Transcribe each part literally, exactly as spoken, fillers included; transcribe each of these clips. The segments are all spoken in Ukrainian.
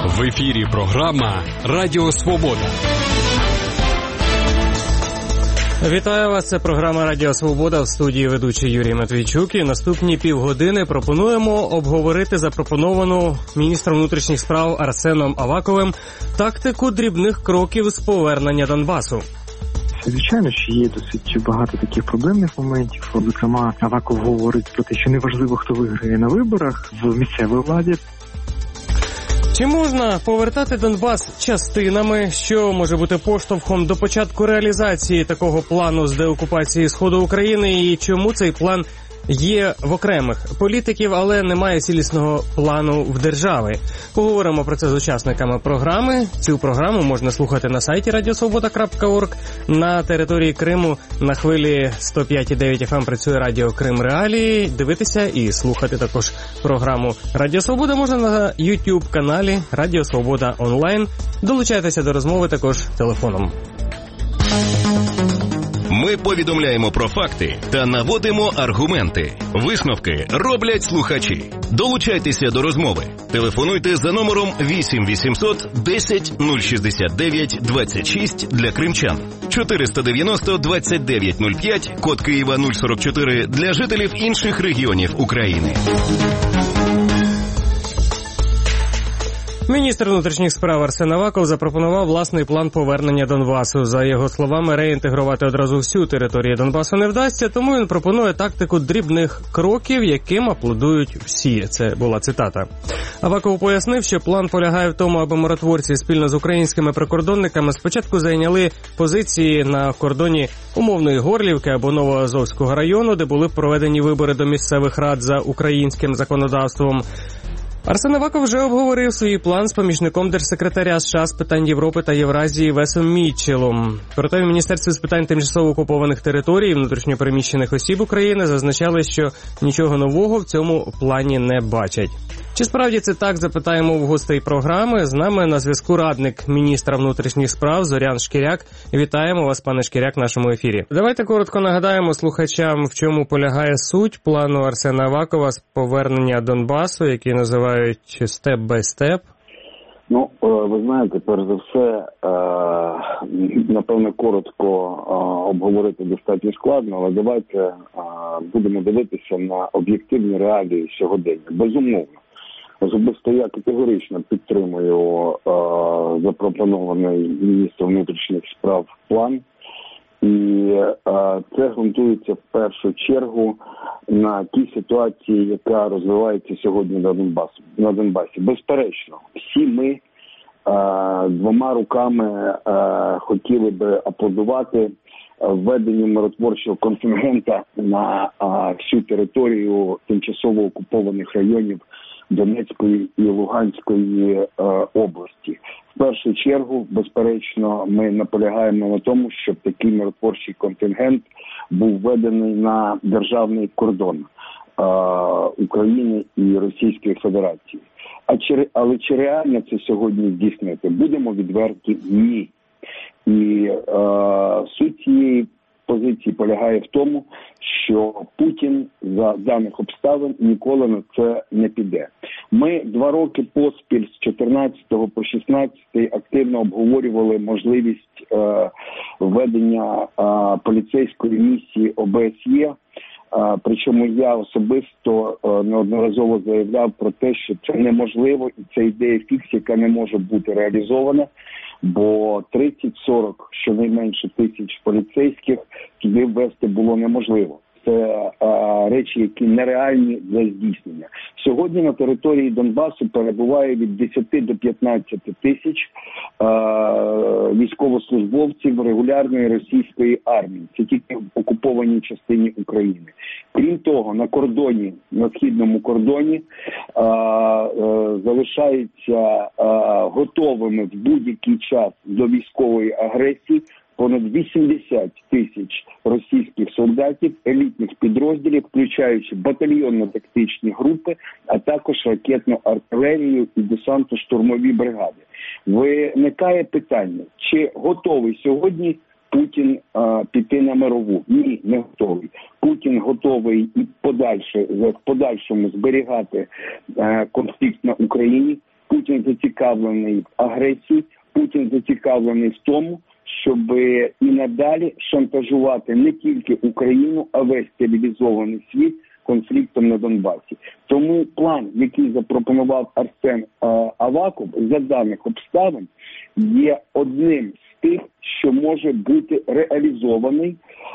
В ефірі програма «Радіо Свобода». Вітаю вас, це програма «Радіо Свобода», в студії ведучий Юрій Матвійчук. І наступні півгодини пропонуємо обговорити запропоновану міністром внутрішніх справ Арсеном Аваковим тактику дрібних кроків з повернення Донбасу. Звичайно, що є досить багато таких проблемних моментів. Зокрема, Аваков говорить про те, що неважливо, хто виграє на виборах в місцевій владі. Чи можна повертати Донбас частинами, що може бути поштовхом до початку реалізації такого плану з деокупації Сходу України, і чому цей план є в окремих політиків, але немає цілісного плану в держави? Поговоримо про це з учасниками програми. Цю програму можна слухати на сайті радіосвобода крапка орг. На території Криму на хвилі сто п'ять і дев'ять еф ем працює радіо Крим Реалії. Дивитися і слухати також програму Радіо Свобода можна на YouTube-каналі Радіо Свобода онлайн. Долучайтеся до розмови також телефоном. Ми повідомляємо про факти та наводимо аргументи. Висновки роблять слухачі. Долучайтеся до розмови. Телефонуйте за номером вісім вісімсот десять нуль шістдесят дев'ять двадцять шість для кримчан, чотириста дев'яносто двадцять дев'ять нуль п'ять, код Києва нуль сорок чотири для жителів інших регіонів України. Міністр внутрішніх справ Арсен Аваков запропонував власний план повернення Донбасу. За його словами, реінтегрувати одразу всю територію Донбасу не вдасться, тому він пропонує тактику дрібних кроків, яким аплодують всі. Це була цитата. Аваков пояснив, що план полягає в тому, аби миротворці спільно з українськими прикордонниками спочатку зайняли позиції на кордоні умовної Горлівки або Новоазовського району, де були проведені вибори до місцевих рад за українським законодавством. Арсен Аваков вже обговорив свій план з помічником держсекретаря США з питань Європи та Євразії Весом Мітчелом. Проте в Міністерстві з питань тимчасово окупованих територій і внутрішньопереміщених осіб України зазначали, що нічого нового в цьому плані не бачать. Чи справді це так, запитаємо в гостей програми. З нами на зв'язку радник міністра внутрішніх справ Зорян Шкіряк. Вітаємо вас, пане Шкіряк, в нашому ефірі. Давайте коротко нагадаємо слухачам, в чому полягає суть плану Арсена Авакова з повернення Донбасу, який називають степ-бай-степ. Ну, ви знаєте, перш за все, напевно, коротко обговорити достатньо складно, але давайте будемо дивитися на об'єктивні реалії сьогодення. Безумовно. Особисто я категорично підтримую е, запропонований міністром внутрішніх справ план. І е, це ґрунтується в першу чергу на тій ситуації, яка розвивається сьогодні на Донбасі. На Донбасі. Безперечно, всі ми е, двома руками е, хотіли би аплодувати введенню миротворчого контингента на е, всю територію тимчасово окупованих районів Донецької і Луганської е, області. В першу чергу, безперечно, ми наполягаємо на тому, щоб такий миротворчий контингент був введений на державний кордон е, України і Російської Федерації. А чи, але чи реально це сьогодні здійснити? Будемо відверті – ні. І е, суть цієї позиції полягає в тому, що Путін за даних обставин ніколи на це не піде. Ми два роки поспіль з чотирнадцятого по шістнадцятий активно обговорювали можливість е, введення е, поліцейської місії О Б С Є. А, причому я особисто а, неодноразово заявляв про те, що це неможливо і це ідея фікс, яка не може бути реалізована, бо тридцять-сорок щонайменше тисяч поліцейських туди ввести було неможливо. Це а, речі, які нереальні для здійснення. Сьогодні на території Донбасу перебуває від десяти до п'ятнадцяти тисяч а, військовослужбовців регулярної російської армії. Це тільки в окупованій частині України. Крім того, на кордоні, на східному кордоні а, а, залишаються а, готовими в будь-який час до військової агресії понад вісімдесят тисяч російських солдатів, елітних підрозділів, включаючи батальйонно-тактичні групи, а також ракетну артилерію і десантно-штурмові бригади. Виникає питання, чи готовий сьогодні Путін а, піти на мирову? Ні, не готовий. Путін готовий і подальше, в подальшому зберігати а, конфлікт на Україні. Путін зацікавлений в агресії, Путін зацікавлений в тому, щоб і надалі шантажувати не тільки Україну, а весь цивілізований світ конфліктом на Донбасі. Тому план, який запропонував Арсен Аваков, за даних обставин, є одним з тих, що може бути реалізований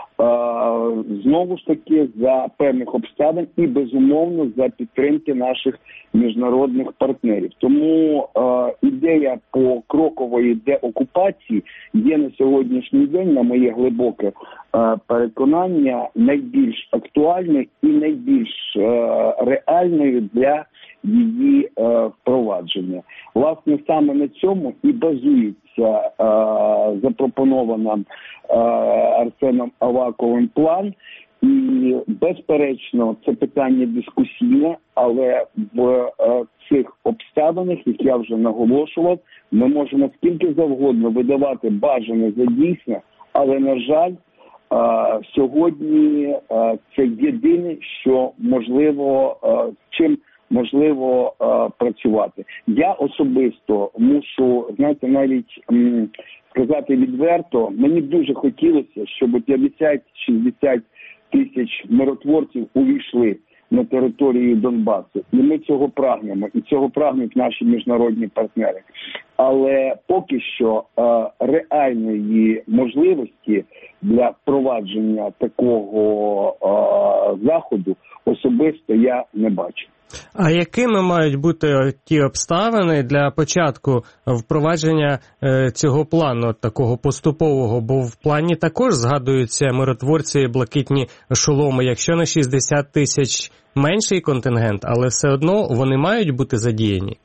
знову ж таки за певних обставин і, безумовно, за підтримки наших міжнародних партнерів. Тому е, ідея покрокової деокупації є на сьогоднішній день, на моє глибоке е, переконання, найбільш актуальною і найбільш е, реальною для її е, впровадження. Власне, саме на цьому і базується е, запропонована е, Арсеном Аваковим план. І, безперечно, це питання дискусійне, але в е, цих обставинах, як я вже наголошував, ми можемо скільки завгодно видавати бажане за дійсне, але, на жаль, е, сьогодні е, це єдине, що можливо, е, чим можливо е, працювати. Я особисто мушу, знаєте, навіть м, сказати відверто, мені б дуже хотілося, щоб п'ятдесят-шістдесят тисяч миротворців увійшли на територію Донбасу. І ми цього прагнемо, і цього прагнуть наші міжнародні партнери. Але поки що е, реальної можливості для впровадження такого е, заходу особисто я не бачу. А якими мають бути ті обставини для початку впровадження е, цього плану, такого поступового? Бо в плані також згадуються миротворці, блакитні шоломи. Якщо на шістдесят тисяч менший контингент, але все одно вони мають бути задіяні?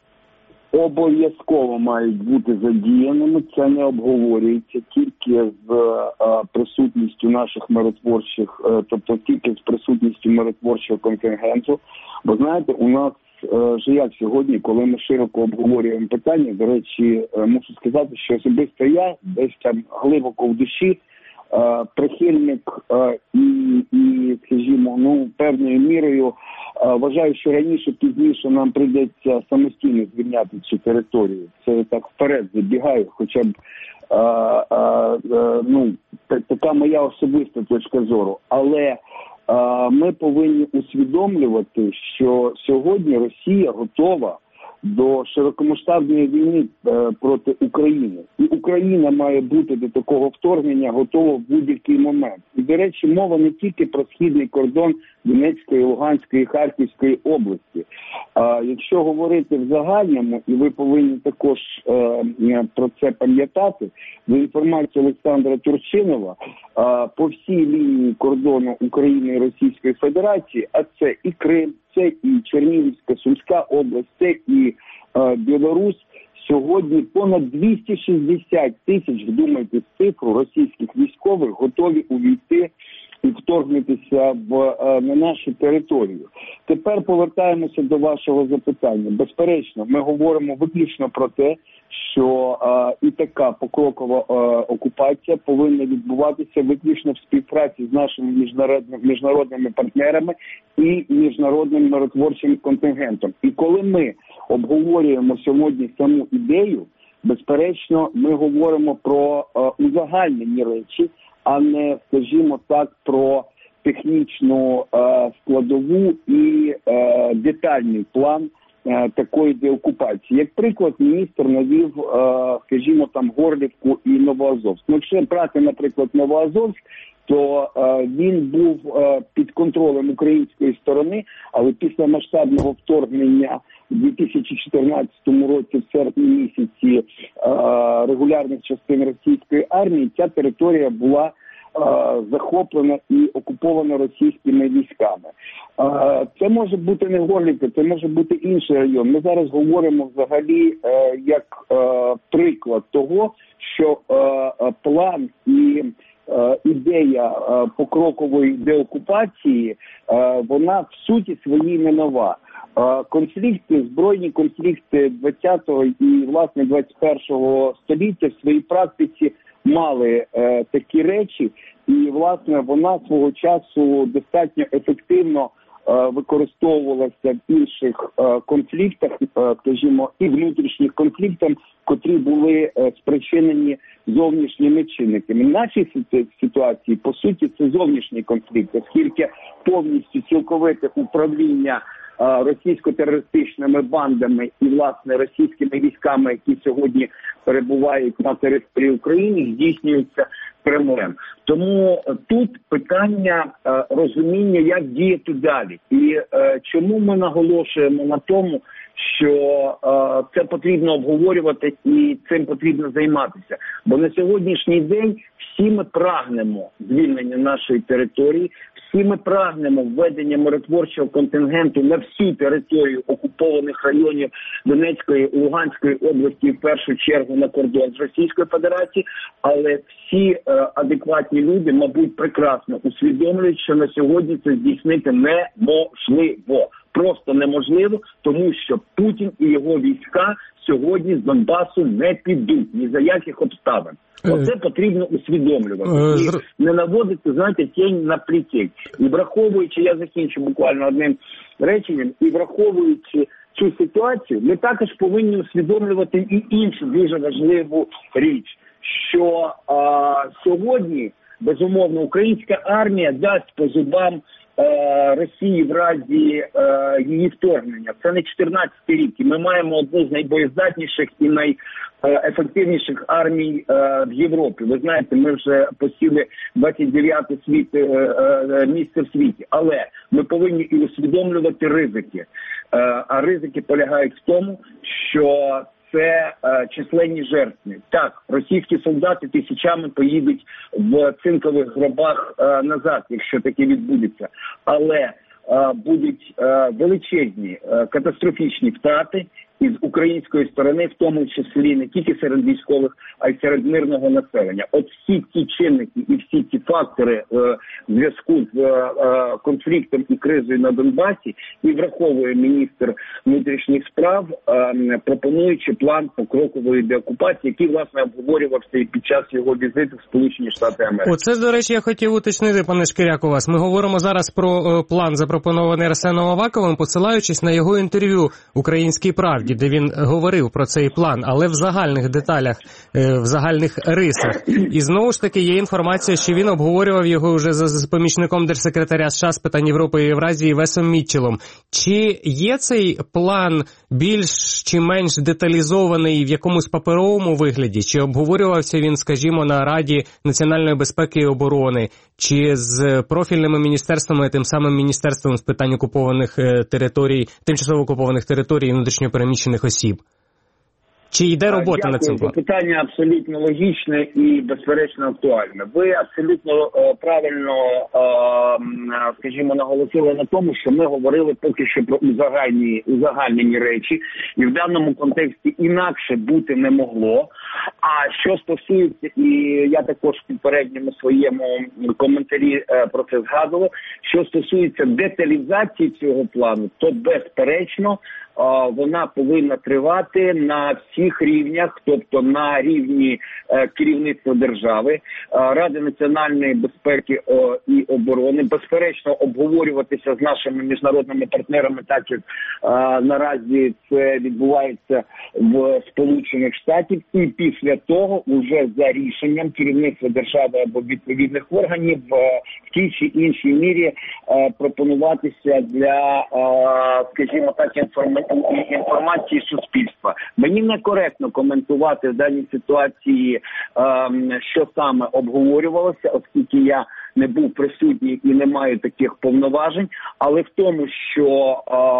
Обов'язково мають бути задіяними. Це не обговорюється тільки з е, присутністю наших миротворчих, е, тобто тільки з присутністю миротворчого контингенту. Бо, знаєте, у нас е, же як сьогодні, коли ми широко обговорюємо питання, до речі, е, мушу сказати, що особисто я десь там глибоко в душі е, прихильник е, і, і, скажімо, ну, певною мірою вважаю, що раніше, пізніше нам прийдеться самостійно звільняти цю територію. Це так вперед забігаю, хоча б а, а, а, ну, така моя особиста точка зору. Але а, ми повинні усвідомлювати, що сьогодні Росія готова до широкомасштабної війни е, проти України. І Україна має бути до такого вторгнення готова в будь-який момент. І, до речі, мова не тільки про східний кордон Донецької, Луганської, Харківської області. А якщо говорити в загальному, і ви повинні також е, про це пам'ятати, за інформацією Олександра Турчинова, е, по всій лінії кордону України і Російської Федерації, а це і Крим, це і Чернігівська, Сумська область, це і е, Білорусь, сьогодні понад двісті шістдесят тисяч, вдумайтесь, цифру, російських військових готові увійти і вторгнутися в, е, на нашу територію. Тепер повертаємося до вашого запитання. Безперечно, ми говоримо виключно про те, що е, і така покрокова е, окупація повинна відбуватися виключно в співпраці з нашими міжнародними, міжнародними партнерами і міжнародним миротворчим контингентом. І коли ми обговорюємо сьогодні саму ідею, безперечно, ми говоримо про е, узагальнені речі, а не, скажімо так, про технічну е, складову і е, детальний план е, такої деокупації. Як приклад, міністр навів, е, скажімо, там Горлівку і Новоазовськ. Ну, якщо брати, наприклад, Новоазовськ, то е, він був е, під контролем української сторони, але після масштабного вторгнення у дві тисячі чотирнадцятому році в серпні місяці е, регулярних частин російської армії ця територія була е, захоплена і окупована російськими військами. Е, це може бути не Горлівка, це може бути інший район. Ми зараз говоримо взагалі е, як е, приклад того, що е, план і ідея покрокової деокупації, вона в суті своїй не нова. Конфлікти, збройні конфлікти ХХ і, власне, двадцять першого століття в своїй практиці мали такі речі, і, власне, вона свого часу достатньо ефективно використовувалася в інших конфліктах, скажімо, і внутрішніх конфліктах, котрі були спричинені зовнішніми чинниками. В нашій ситуації, по суті, це зовнішній конфлікт, оскільки повністю цілковите управління російсько-терористичними бандами і, власне, російськими військами, які сьогодні перебувають на території України, здійснюються Кремлем. Тому тут питання е, розуміння, як діяти далі. І е, чому ми наголошуємо на тому, що е, це потрібно обговорювати і цим потрібно займатися. Бо на сьогоднішній день всі ми прагнемо звільнення нашої території, всі ми прагнемо введення миротворчого контингенту на всю територію окупованих районів Донецької і Луганської області, в першу чергу на кордон з Російською Федерацією, але всі е, адекватні люди, мабуть, прекрасно усвідомлюють, що на сьогодні це здійснити неможливо. Просто неможливо, тому що Путін і його війська сьогодні з Донбасу не підуть ні за яких обставин. Оце потрібно усвідомлювати. І не наводити, знаєте, тінь на плітень. І враховуючи, я закінчу буквально одним реченням, і враховуючи цю ситуацію, ми також повинні усвідомлювати і іншу дуже важливу річ, що а, сьогодні, безумовно, українська армія дасть по зубам Росії в разі е, її вторгнення. Це не чотирнадцятий рік. І ми маємо одну з найбоєздатніших і найефективніших армій е, в Європі. Ви знаєте, ми вже посіли двадцять дев'яте світ, е, е, місце в світі. Але ми повинні і усвідомлювати ризики. Е, а ризики полягають в тому, що це е, численні жертви. Так, російські солдати тисячами поїдуть в цинкових гробах е, назад, якщо таке відбудеться. Але е, будуть е, величезні е, катастрофічні втрати із української сторони, в тому числі не тільки серед військових, а й серед мирного населення. От всі ті чинники і всі ті фактори е, в зв'язку з е, конфліктом і кризою на Донбасі і враховує міністр внутрішніх справ, е, пропонуючи план покрокової деокупації, який, власне, обговорювався і під час його візиту в Сполучені Штати Америки. Оце, до речі, я хотів уточнити, пане Шкіряк, у вас. Ми говоримо зараз про е, план, запропонований Арсеном Аваковим, посилаючись на його інтерв'ю «Українській правді», де він говорив про цей план, але в загальних деталях, в загальних рисах. І знову ж таки є інформація, що він обговорював його вже з помічником держсекретаря США з питань Європи і Євразії Весом Мітчелом. Чи є цей план більш чи менш деталізований в якомусь паперовому вигляді? Чи обговорювався він, скажімо, на Раді національної безпеки і оборони? Чи з профільними міністерствами, тим самим Міністерством з питань окупованих територій, тимчасово окупованих територій і внутрішньопереміщених осіб? Чи йде робота Дякую. над цим планом? Питання абсолютно логічне і, безперечно, актуальне. Ви абсолютно е, правильно, е, скажімо, наголосили на тому, що ми говорили поки що про узагальні, узагальнені речі, і в даному контексті інакше бути не могло. А що стосується, і я також в попередньому своєму коментарі е, про це згадував, що стосується деталізації цього плану, то, безперечно, вона повинна тривати на всіх рівнях, тобто на рівні керівництва держави, Ради національної безпеки і оборони, безперечно обговорюватися з нашими міжнародними партнерами, так як наразі це відбувається в Сполучених Штатах, і після того вже за рішенням керівництва держави або відповідних органів в тій чи іншій мірі пропонуватися для, скажімо так, інформації інформації суспільства. Мені некоректно коментувати в даній ситуації, що саме обговорювалося, оскільки я не був присутній і не маю таких повноважень, але в тому, що,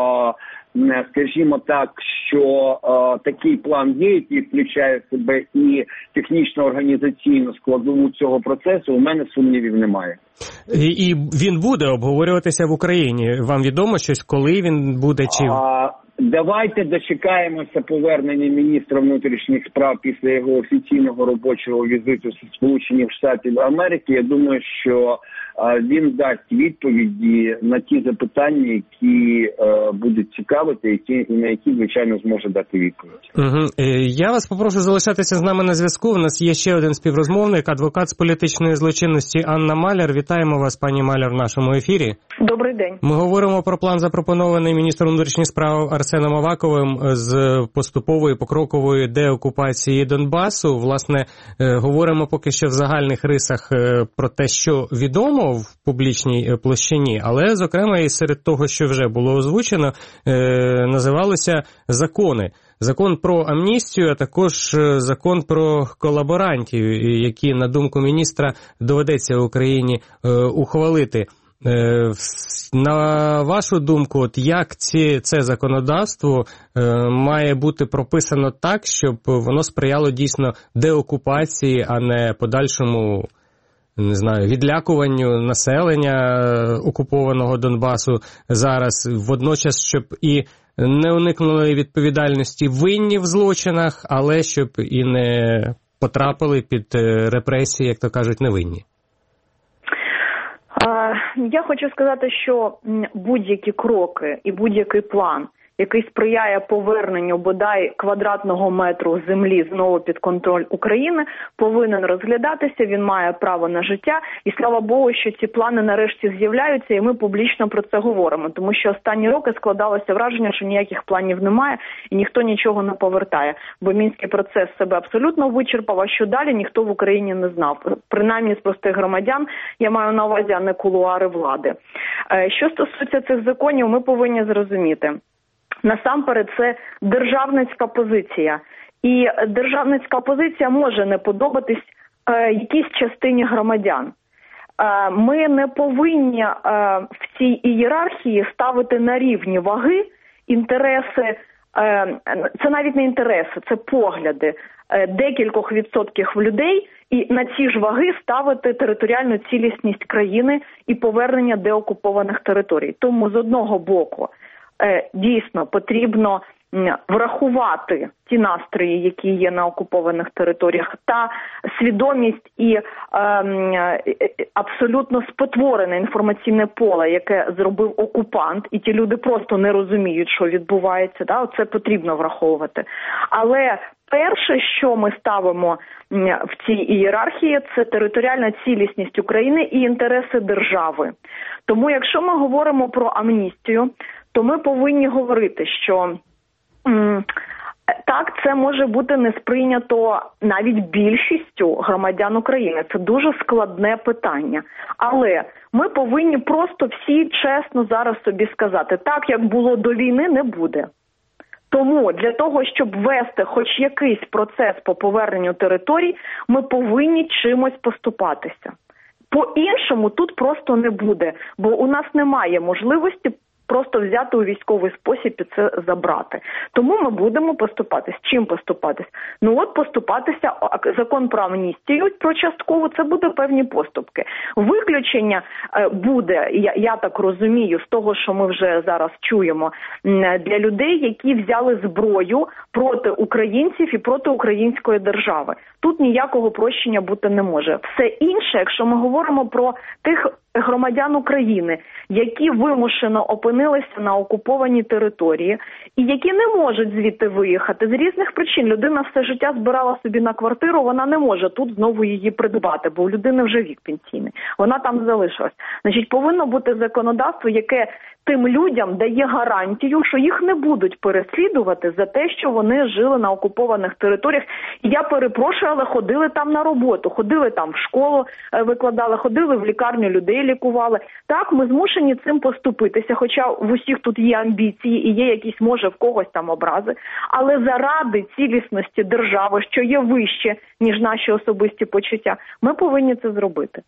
скажімо так, що такий план є, який включає в себе і технічно-організаційну складову цього процесу, у мене сумнівів немає. І, і він буде обговорюватися в Україні. Вам відомо щось, коли він буде? Чи... А, Давайте дочекаємося повернення міністра внутрішніх справ після його офіційного робочого візиту з Сполучених Штатів Америки. Я думаю, що він дасть відповіді на ті запитання, які е, будуть цікавити, які, і на які, звичайно, зможе дати відповідь. Угу. Я вас попрошу залишатися з нами на зв'язку. У нас є ще один співрозмовник, адвокат з політичної злочинності Анна Маляр. Вітаємо вас, пані Маляр, в нашому ефірі. Добрий день. Ми говоримо про план, запропонований міністром внутрішніх справ Арсеном Аваковим з поступової покрокової деокупації Донбасу. Власне, говоримо поки що в загальних рисах про те, що відомо в публічній площині, але, зокрема, і серед того, що вже було озвучено, називалися закони. Закон про амністію, а також закон про колаборантів, які, на думку міністра, доведеться Україні ухвалити. На вашу думку, от як ці, це законодавство має бути прописано так, щоб воно сприяло дійсно деокупації, а не подальшому, не знаю, відлякуванню населення окупованого Донбасу зараз, водночас, щоб і не уникнули відповідальності винні в злочинах, але щоб і не потрапили під репресії, як то кажуть, невинні? Я хочу сказати, що будь-які кроки і будь-який план, який сприяє поверненню бодай квадратного метру землі знову під контроль України, повинен розглядатися, він має право на життя. І слава Богу, що ці плани нарешті з'являються, і ми публічно про це говоримо. Тому що останні роки складалося враження, що ніяких планів немає і ніхто нічого не повертає. Бо Мінський процес себе абсолютно вичерпав, а що далі ніхто в Україні не знав. Принаймні з простих громадян, я маю на увазі, а не кулуари влади. Що стосується цих законів, ми повинні зрозуміти. Насамперед, це державницька позиція. І державницька позиція може не подобатись е, якійсь частині громадян. Е, ми не повинні е, в цій ієрархії ставити на рівні ваги інтереси, е, це навіть не інтереси, це погляди е, декількох відсотків людей, і на ці ж ваги ставити територіальну цілісність країни і повернення деокупованих територій. Тому з одного боку, дійсно, потрібно врахувати ті настрої, які є на окупованих територіях, та свідомість і е, абсолютно спотворене інформаційне поле, яке зробив окупант, і ті люди просто не розуміють, що відбувається. Да? Це потрібно враховувати. Але перше, що ми ставимо в цій ієрархії, це територіальна цілісність України і інтереси держави. Тому, якщо ми говоримо про амністію, то ми повинні говорити, що м, так, це може бути не сприйнято навіть більшістю громадян України. Це дуже складне питання. Але ми повинні просто всі чесно зараз собі сказати, так, як було до війни, не буде. Тому для того, щоб вести хоч якийсь процес по поверненню територій, ми повинні чимось поступатися. По-іншому тут просто не буде, бо у нас немає можливості просто взяти у військовий спосіб і це забрати. Тому ми будемо поступатись. Чим поступатись? Ну от поступатися, закон про амністію, про часткову, це буде певні поступки. Виключення буде, я, я так розумію, з того, що ми вже зараз чуємо, для людей, які взяли зброю проти українців і проти української держави. Тут ніякого прощення бути не може. Все інше, якщо ми говоримо про тих громадян України, які вимушено опинилися на окупованій території і які не можуть звідти виїхати з різних причин. Людина все життя збирала собі на квартиру, вона не може тут знову її придбати, бо у людини вже вік пенсійний. Вона там залишилась. Значить, повинно бути законодавство, яке тим людям дає гарантію, що їх не будуть переслідувати за те, що вони жили на окупованих територіях. І я перепрошую, але ходили там на роботу, ходили там в школу, викладали, ходили в лікарню, людей лікували. Так, ми змушені цим поступитися, хоча в усіх тут є амбіції і є якісь, може, в когось там образи. Але заради цілісності держави, що є вище, ніж наші особисті почуття, ми повинні це зробити.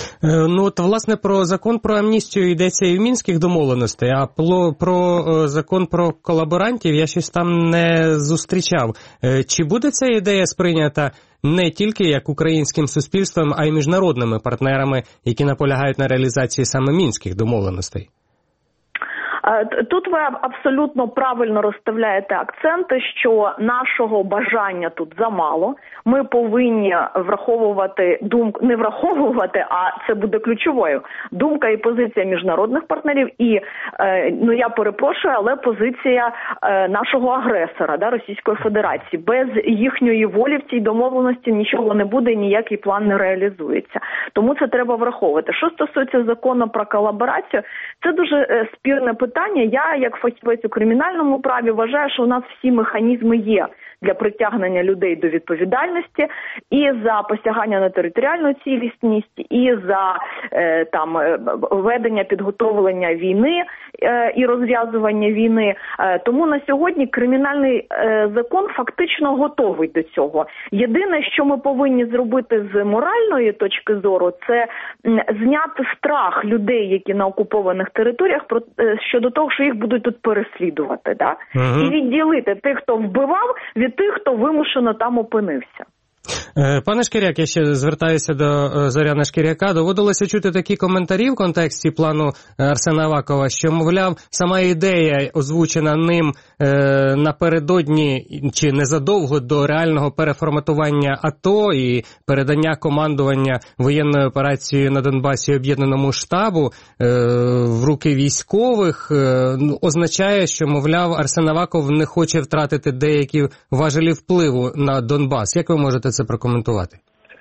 Ну, от, власне, про закон про амністію йдеться і в Мінських домовленостей, а про, про закон про колаборантів я щось там не зустрічав. Чи буде ця ідея сприйнята не тільки як українським суспільством, а й міжнародними партнерами, які наполягають на реалізації саме Мінських домовленостей? Тут ви абсолютно правильно розставляєте акценти, що нашого бажання тут замало. Ми повинні враховувати думку, не враховувати, а це буде ключовою, думка і позиція міжнародних партнерів і, ну я перепрошую, але позиція нашого агресора, да, Російської Федерації. Без їхньої волі в цій домовленості нічого не буде і ніякий план не реалізується. Тому це треба враховувати. Що стосується закону про колаборацію, це дуже спірне питання. Я, як фахівець у кримінальному праві, вважаю, що у нас всі механізми є для притягнення людей до відповідальності і за посягання на територіальну цілісність, і за е, там ведення, підготовлення війни е, і розв'язування війни. Е, тому на сьогодні кримінальний е, закон фактично готовий до цього. Єдине, що ми повинні зробити з моральної точки зору, це зняти страх людей, які на окупованих територіях, про, е, щодо того, що їх будуть тут переслідувати. Да? Угу. І відділити тих, хто вбивав, від тих, хто вимушено там опинився. Пане Шкіряк, я ще звертаюся до Зоряни Шкіряка. Доводилося чути такі коментарі в контексті плану Арсена Авакова, що, мовляв, сама ідея, озвучена ним е, напередодні чи незадовго до реального переформатування АТО і передання командування воєнною операцією на Донбасі Об'єднаному штабу е, в руки військових, е, означає, що, мовляв, Арсен Аваков не хоче втратити деякі важелі впливу на Донбас. Як ви можете це прокоментувати?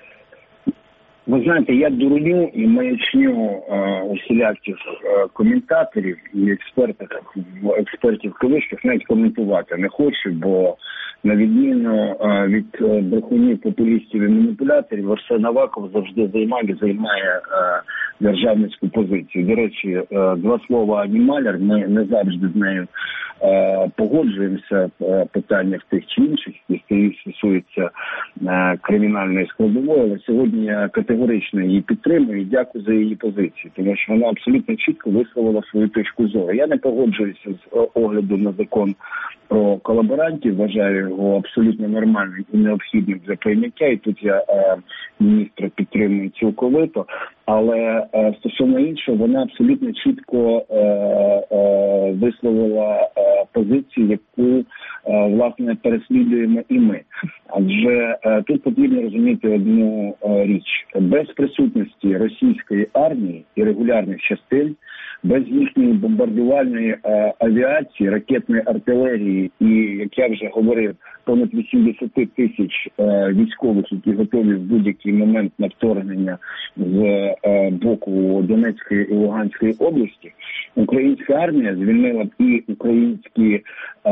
Ви знаєте, я дурню і маячню е, усіляких е, коментаторів і експертів, експертів кавичках навіть коментувати не хочу, бо на відміну е, від е, брехунів, популістів і маніпуляторів, Арсен Аваков завжди займає і займає е, державницьку позицію. До речі, е, два слова Ані Маляр, ми не завжди з нею е, погоджуємося в питаннях тих чи інших, які стосуються е, кримінальної складової, але сьогодні я категорично її підтримую і дякую за її позицію, тому що вона абсолютно чітко висловила свою точку зору. Я не погоджуюся з огляду на закон про колаборантів, вважаю його абсолютно нормальним і необхідним для прийняття, і тут я е, міністра підтримую цілковито, але е, стосовно іншого, вона абсолютно чітко е, е, висловила е, позицію, яку е, власне переслідуємо і ми. Адже е, тут потрібно розуміти одну е, річ. Без присутності російської армії і регулярних частин, без їхньої бомбардувальної е, авіації, ракетної артилерії і, як я вже говорив, понад вісімдесят тисяч е, військових, які готові в будь-який момент на вторгнення з е, боку Донецької і Луганської області, українська армія звільнила б і українські е,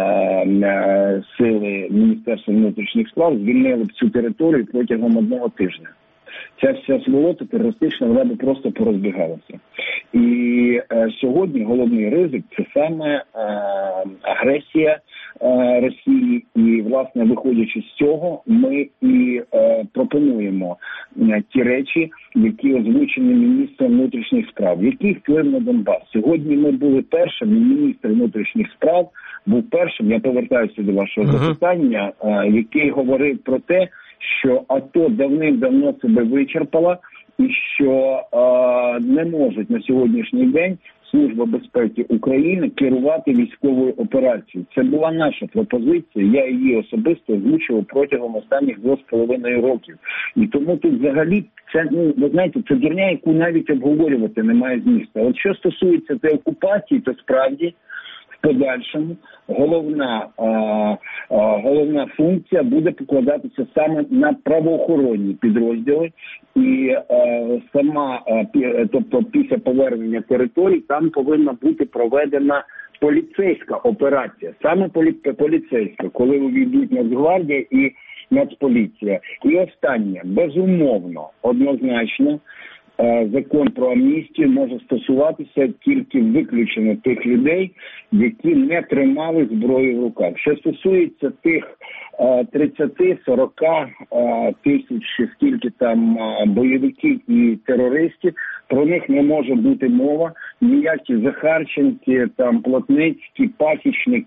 е, сили Міністерства внутрішніх справ, звільнили б цю територію протягом одного тижня. Ця вся сволота терористична, вона би просто порозбігалася. І е, сьогодні головний ризик – це саме е, агресія е, Росії. І, власне, виходячи з цього, ми і е, пропонуємо е, ті речі, які озвучені міністром внутрішніх справ. Який вплив на Донбас? Сьогодні ми були першим, і міністр внутрішніх справ був першим, я повертаюся до вашого uh-huh. запитання, е, який говорив про те, що АТО давним-давно себе вичерпала і що е, не можуть на сьогоднішній день Служба безпеки України керувати військовою операцією. Це була наша пропозиція, я її особисто озвучував протягом останніх двох з половиною років. І тому тут взагалі, це, ну, ви знаєте, це дурня, яку навіть обговорювати немає змісту. От що стосується деокупації, то справді в подальшому головна, а, а, головна функція буде покладатися саме на правоохоронні підрозділи, і а, сама, а, пі, тобто після повернення територій, там повинна бути проведена поліцейська операція, саме полі, поліцейська, коли увійдуть Нацгвардія і Нацполіція. І останнє, безумовно, однозначно, закон про амністію може стосуватися тільки виключено тих людей, які не тримали зброю в руках. Що стосується тих тридцять-сорок тисяч, скільки там бойовиків і терористів, про них не може бути мова. Ніякі Захарченки, там Плотницькі, пасічники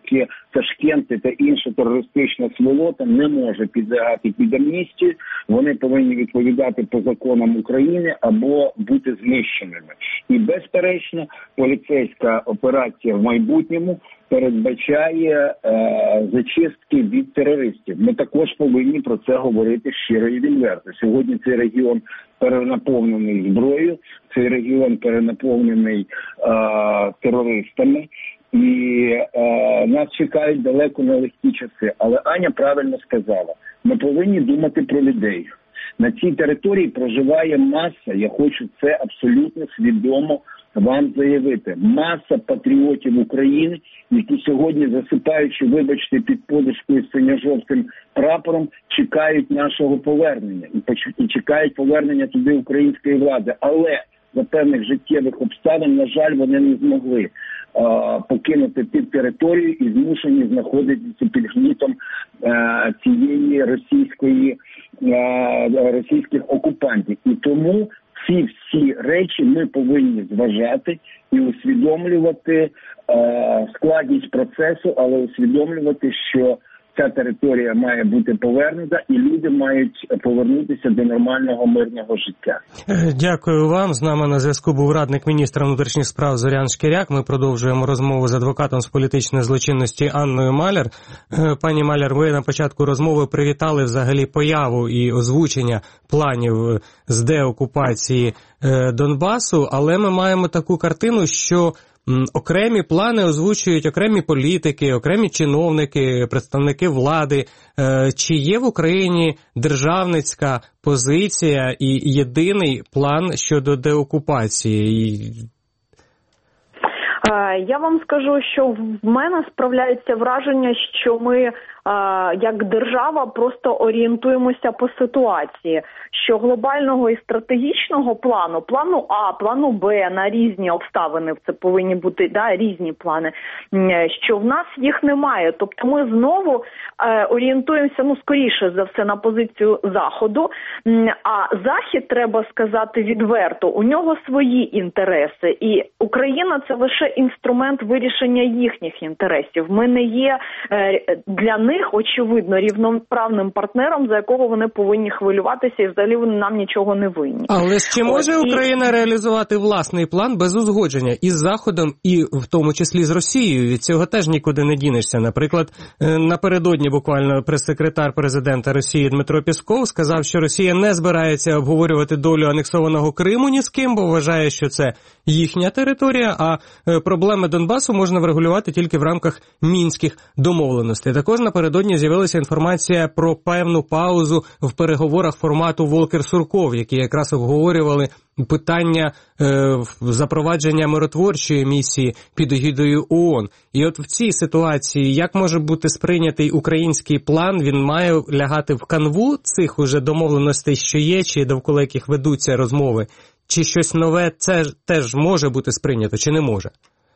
Ташкенти та інша терористична сволота не може підлягати під амністію. Вони повинні відповідати по законам України або бути знищеними. І, безперечно, поліцейська операція в майбутньому передбачає е, зачистки від терористів. Ми також повинні про це говорити щиро і відверто. Сьогодні цей регіон перенаповнений зброєю, цей регіон перенаповнений е, терористами. І е, нас чекають далеко нелегкі часи. Але Аня правильно сказала, ми повинні думати про людей. На цій території проживає маса, я хочу це абсолютно свідомо вам заявити, маса патріотів України, які сьогодні, засипаючи, вибачте, під подушкою синьо-жовтим прапором, чекають нашого повернення і чекають повернення туди української влади. Але за певних життєвих обставин, на жаль, вони не змогли а, покинути під територію і змушені знаходитися під гнітом а, цієї російської а, російських окупантів. І тому ці всі речі ми повинні зважати і усвідомлювати е, складність процесу, але усвідомлювати, що ця територія має бути повернута і люди мають повернутися до нормального мирного життя. Дякую вам. З нами на зв'язку був радник міністра внутрішніх справ Зорян Шкіряк. Ми продовжуємо розмову з адвокатом з політичної злочинності Анною Маляр. Пані Маляр, ви на початку розмови привітали взагалі появу і озвучення планів з деокупації Донбасу, але ми маємо таку картину, що окремі плани озвучують окремі політики, окремі чиновники, представники влади. Чи є в Україні державницька позиція і єдиний план щодо деокупації? Я вам скажу, що в мене справляється враження, що ми як держава просто орієнтуємося по ситуації, що глобального і стратегічного плану, плану А, плану Б, на різні обставини, це повинні бути да, різні плани, що в нас їх немає. Тобто ми знову е, орієнтуємося, ну, скоріше за все, на позицію Заходу, а Захід, треба сказати відверто, у нього свої інтереси, і Україна – це лише інструмент вирішення їхніх інтересів. Ми не є е, для них, очевидно, рівноправним партнером, за якого вони повинні хвилюватися, і взагалі вони нам нічого не винні. Але чи може От, Україна і... реалізувати власний план без узгодження із Заходом, і в тому числі з Росією? Від цього теж нікуди не дінешся. Наприклад, напередодні буквально прес-секретар президента Росії Дмитро Пєсков сказав, що Росія не збирається обговорювати долю анексованого Криму ні з ким, бо вважає, що це їхня територія, а проблеми Донбасу можна врегулювати тільки в рамках мінських домовленостей. Також напередодні з'явилася інформація про певну паузу в переговорах формату Волкер-Сурков, які якраз обговорювали питання е, запровадження миротворчої місії під егідою ООН. І от в цій ситуації як може бути сприйнятий український план? Він має лягати в канву цих уже домовленостей, що є, чи довкола яких ведуться розмови? Чи щось нове це теж може бути сприйнято, чи не може?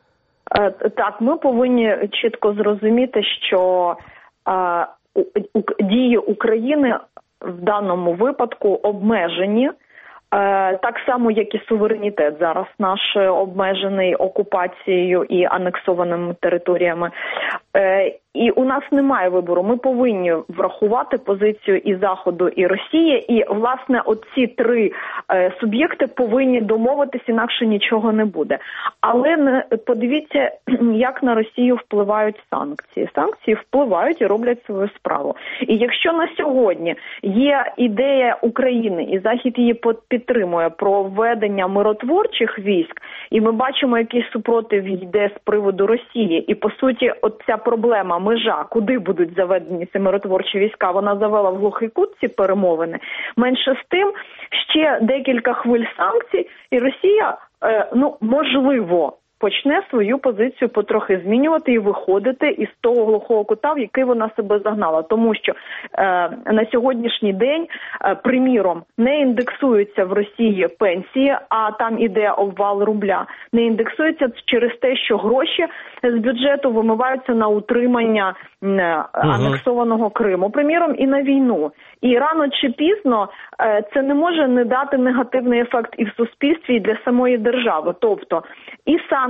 Так, ми повинні чітко зрозуміти, що а, у, у, дії України в даному випадку обмежені, а, так само, як і суверенітет зараз наш обмежений окупацією і анексованими територіями. А, і у нас немає вибору. Ми повинні врахувати позицію і Заходу, і Росії. І, власне, оці три е, суб'єкти повинні домовитися, інакше нічого не буде. Але не, подивіться, як на Росію впливають санкції. Санкції впливають і роблять свою справу. І якщо на сьогодні є ідея України, і Захід її підтримує, про введення миротворчих військ, і ми бачимо, який супротив йде з приводу Росії, і, по суті, оця проблема межа, куди будуть заведені ці миротворчі війська, вона завела в глухий кут ці перемовини. Менше з тим, ще декілька хвиль санкцій, і Росія, е, ну, можливо, почне свою позицію потрохи змінювати і виходити із того глухого кута, в який вона себе загнала. Тому що е, на сьогоднішній день, е, приміром, не індексуються в Росії пенсії, а там іде обвал рубля. Не індексуються через те, що гроші з бюджету вимиваються на утримання е, анексованого Криму, приміром, і на війну. І рано чи пізно е, це не може не дати негативний ефект і в суспільстві, і для самої держави. Тобто і санкції,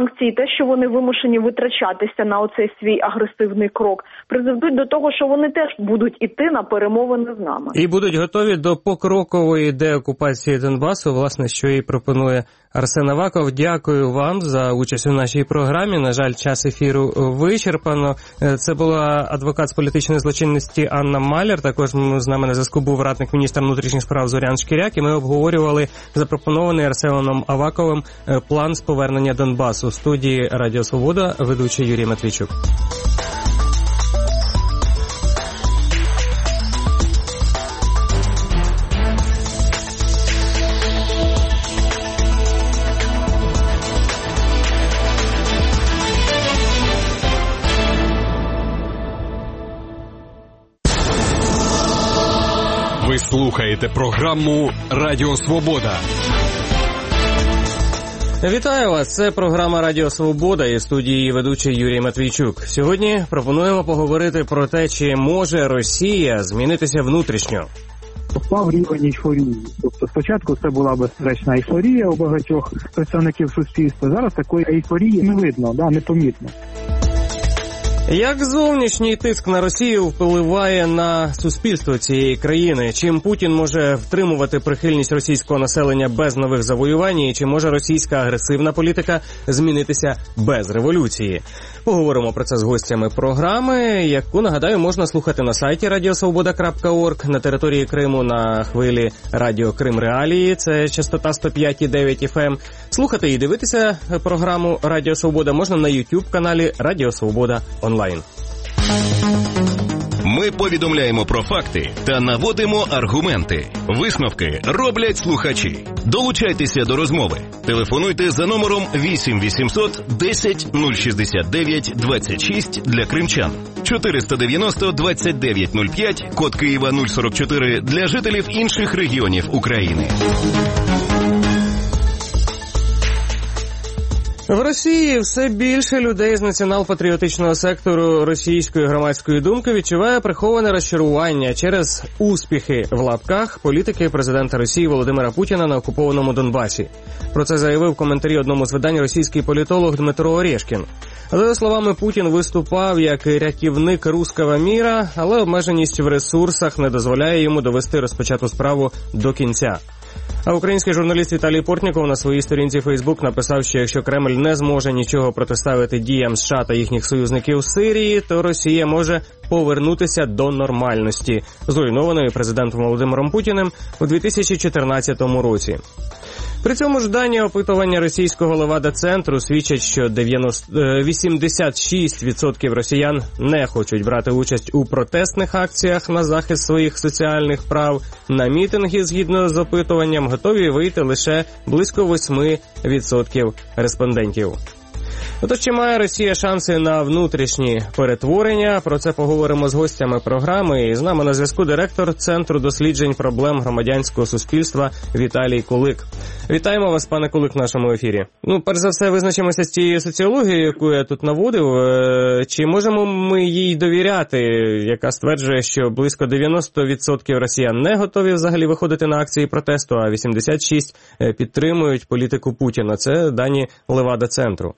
санкції, те, що вони вимушені витрачатися на оцей свій агресивний крок, призведуть до того, що вони теж будуть іти на перемовини з нами. І будуть готові до покрокової деокупації Донбасу, власне, що і пропонує Арсен Аваков. Дякую вам за участь у нашій програмі. На жаль, час ефіру вичерпано. Це була адвокат з політичної злочинності Анна Маляр. Також з нами на зв'язку був радник міністра внутрішніх справ Зорян Шкіряк. І ми обговорювали запропонований Арсеном Аваковим план з повернення Донбасу. У студії Радіо Свобода ведучий Юрій Матвійчук. Ви слухаєте програму «Радіо Свобода». Вітаю вас, це програма «Радіо Свобода» і студії ведучий Юрій Матвійчук. Сьогодні пропонуємо поговорити про те, чи може Росія змінитися внутрішньо. Впав рівень ейфорії. Тобто спочатку це була безперечна ейфорія у багатьох представників суспільства. Зараз такої ейфорії не видно, да, непомітно. Як зовнішній тиск на Росію впливає на суспільство цієї країни? Чим Путін може втримувати прихильність російського населення без нових завоювань? І чи може російська агресивна політика змінитися без революції? Поговоримо про це з гостями програми, яку, нагадаю, можна слухати на сайті радіо свобода крапка орг, на території Криму на хвилі Радіо Крим Реалії, це частота сто п'ять і дев'ять еф ем. Слухати і дивитися програму Радіо Свобода можна на YouTube-каналі Радіо Свобода онлайн. Ми повідомляємо про факти та наводимо аргументи. Висновки роблять слухачі. Долучайтеся до розмови. Телефонуйте за номером вісім вісімсот десять нуль шістдесят дев'ять двадцять шість для кримчан. чотириста дев'яносто двадцять дев'ять нуль п'ять, код Києва нуль сорок чотири для жителів інших регіонів України. В Росії все більше людей з націонал-патріотичного сектору російської громадської думки відчуває приховане розчарування через успіхи в лапках політики президента Росії Володимира Путіна на окупованому Донбасі. Про це заявив в коментарі одному з видань російський політолог Дмитро Орешкін. За словами, Путін виступав як рятівник руського міра, але обмеженість в ресурсах не дозволяє йому довести розпочату справу до кінця. А український журналіст Віталій Портніков на своїй сторінці Фейсбук написав, що якщо Кремль не зможе нічого протиставити діям США та їхніх союзників в Сирії, то Росія може повернутися до нормальності, зруйнованої президентом Володимиром Путіним у дві тисячі чотирнадцятому році. При цьому ж дані опитування російського Левада-центру свідчать, що вісімдесят шість відсотків росіян не хочуть брати участь у протестних акціях на захист своїх соціальних прав. На мітинги, згідно з опитуванням, готові вийти лише близько восьми відсотків респондентів. Отож, чи має Росія шанси на внутрішні перетворення? Про це поговоримо з гостями програми. І з нами на зв'язку директор Центру досліджень проблем громадянського суспільства Віталій Кулик. Вітаємо вас, пане Кулик, в нашому ефірі. Ну, перш за все, визначимося з тією соціологією, яку я тут наводив. Чи можемо ми їй довіряти, яка стверджує, що близько дев'яносто відсотків росіян не готові взагалі виходити на акції протесту, а вісімдесят шість відсотків підтримують політику Путіна. Це дані Левада-центру.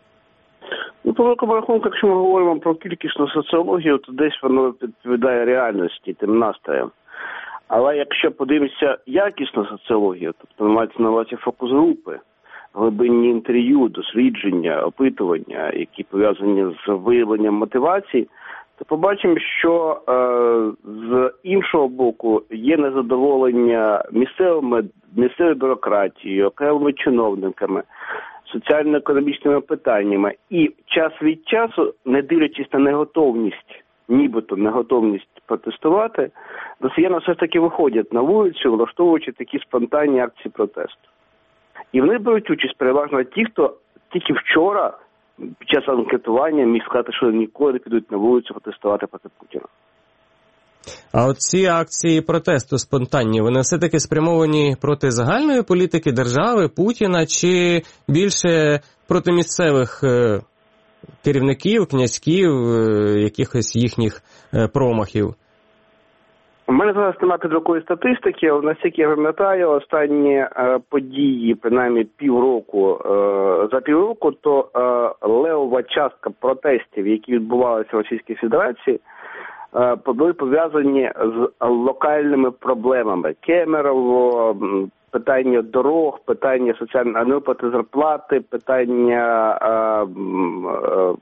Ну, по великому рахунку, якщо ми говоримо про кількісну соціологію, то десь воно відповідає реальності, тим настроям. Але якщо подивимося якісну соціологію, тобто мається на увазі фокус-групи, глибинні інтерв'ю, дослідження, опитування, які пов'язані з виявленням мотивацій, то побачимо, що е, з іншого боку є незадоволення місцевими, місцевою бюрократією, окремими чиновниками, соціально-економічними питаннями. І час від часу, не дивлячись на неготовність, нібито неготовність протестувати, росіяни все ж таки виходять на вулицю, влаштовуючи такі спонтанні акції протесту. І вони беруть участь переважно ті, хто тільки вчора, під час анкетування, міг сказати, що ніколи не підуть на вулицю протестувати проти Путіна. А от ці акції протесту спонтанні, вони все-таки спрямовані проти загальної політики держави, Путіна, чи більше проти місцевих е, керівників, князьків, е, якихось їхніх е, промахів? У мене зараз немає під рукою статистики, але наскільки я пам'ятаю, останні е, події, принаймні півроку, е, за півроку, то е, левова частка протестів, які відбувалися в Російській Федерації, е, були пов'язані з локальними проблемами. Кемерово, питання дорог, питання соціальної виплати зарплати, питання е, е,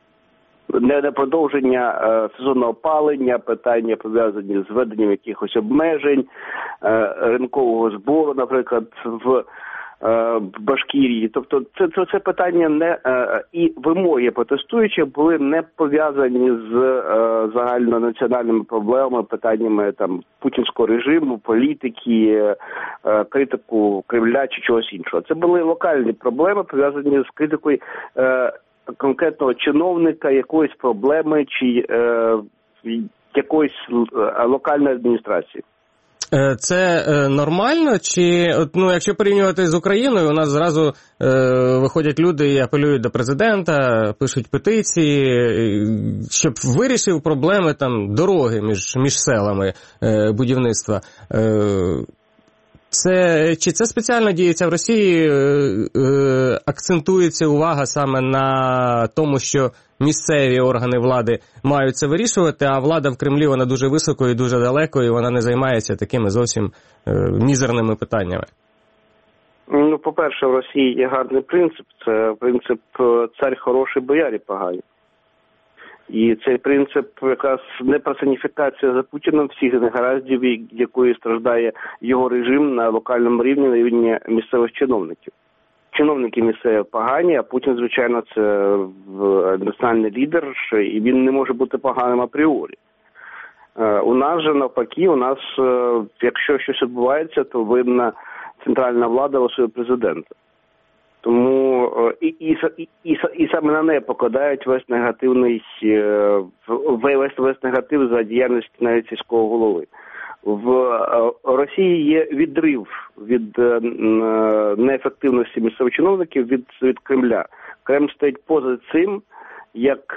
не продовження е, сезонного опалення, питання пов'язані з введенням якихось обмежень, е, ринкового збору, наприклад, в, е, в Башкірії. Тобто це, це, це питання не е, і вимоги протестуючих були не пов'язані з е, загальнонаціональними проблемами, питаннями там путінського режиму, політики, е, критику Кремля чи чогось іншого. Це були локальні проблеми, пов'язані з критикою е, конкретного чиновника, якоїсь проблеми чи е, якоїсь локальної адміністрації. Це е, нормально? Чи, ну, якщо порівнювати з Україною, у нас зразу е, виходять люди і апелюють до президента, пишуть петиції, щоб вирішив проблеми там дороги між, між селами, е, будівництва. Е, Це, чи це спеціально діється в Росії, е, е, акцентується увага саме на тому, що місцеві органи влади мають це вирішувати, а влада в Кремлі, вона дуже високо і дуже далеко, і вона не займається такими зовсім е, мізерними питаннями? Ну, по-перше, в Росії є гарний принцип, це принцип «цар хороший, боярі погані». І цей принцип якраз не персоніфікація за Путіном всіх негараздів, якої страждає його режим на локальному рівні, на рівні місцевих чиновників. Чиновники місцеві погані, а Путін, звичайно, це національний лідер, і він не може бути поганим апріорі. У нас же навпаки, у нас, якщо щось відбувається, то винна центральна влада свого президента. Тому і, і, і, і, і саме на неї покладають весь негативний весь, весь негатив за діяльність навіть сільського голови. В Росії є відрив від неефективності місцевих чиновників від, від Кремля. Кремль стоїть поза цим, як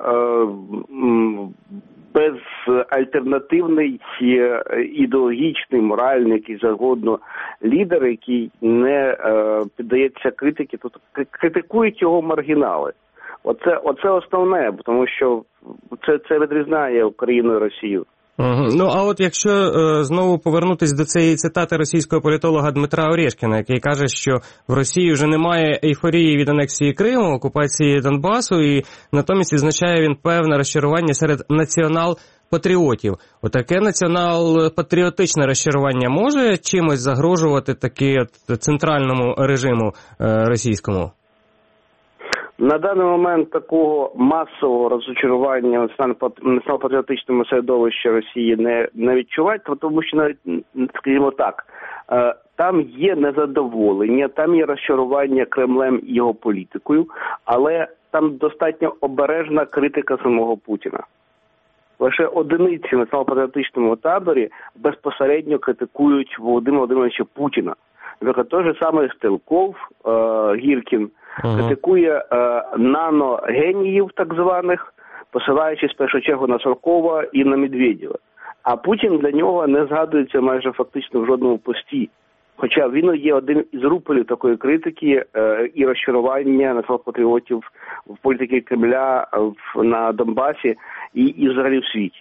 безальтернативний, ідеологічний, моральний, який завгодно лідер, який не е, піддається критиці, тобто критикують його маргінали. Оце, оце основне, тому що це, це відрізняє Україну і Росію. Угу. Ну, а от якщо е, знову повернутися до цієї цитати російського політолога Дмитра Орешкіна, який каже, що в Росії вже немає ейфорії від анексії Криму, окупації Донбасу, і натомість відзначає він певне розчарування серед націонал-патріотів. Отаке націонал-патріотичне розчарування може чимось загрожувати таки от центральному режиму е, російському? На даний момент такого масового розчарування націонал-патріотичному середовищі Росії не, не відчувають, тому що, навіть, скажімо так, там є незадоволення, там є розчарування Кремлем і його політикою, але там достатньо обережна критика самого Путіна. Лише одиниці в націонал-патріотичному таборі безпосередньо критикують Володимира Володимировича Путіна. Наприклад, той же самий Стрелков, е, Гіркін, ага. критикує е, наногеніїв так званих, посилаючись в першу чергу на Суркова і на Медведєва. А Путін для нього не згадується майже фактично в жодному пості. Хоча він є один із рупорів такої критики е, і розчарування націонал-патріотів в політиці Кремля в, на Донбасі і, і взагалі в світі.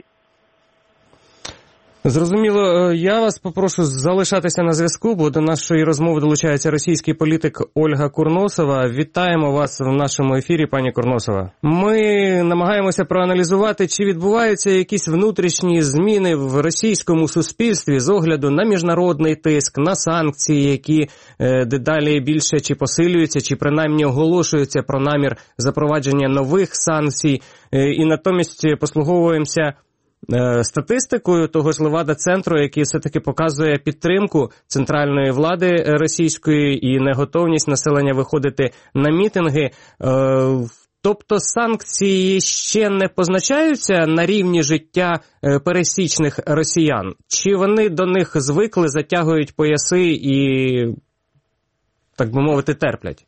Зрозуміло, я вас попрошу залишатися на зв'язку, бо до нашої розмови долучається російський політик Ольга Курносова. Вітаємо вас в нашому ефірі, пані Курносова. Ми намагаємося проаналізувати, чи відбуваються якісь внутрішні зміни в російському суспільстві з огляду на міжнародний тиск, на санкції, які дедалі більше чи посилюються, чи принаймні оголошуються про намір запровадження нових санкцій, і натомість послуговуємося статистикою того ж Левада-центру, який все-таки показує підтримку центральної влади російської і неготовність населення виходити на мітинги. Тобто санкції ще не позначаються на рівні життя пересічних росіян? Чи вони до них звикли, затягують пояси і, так би мовити, терплять?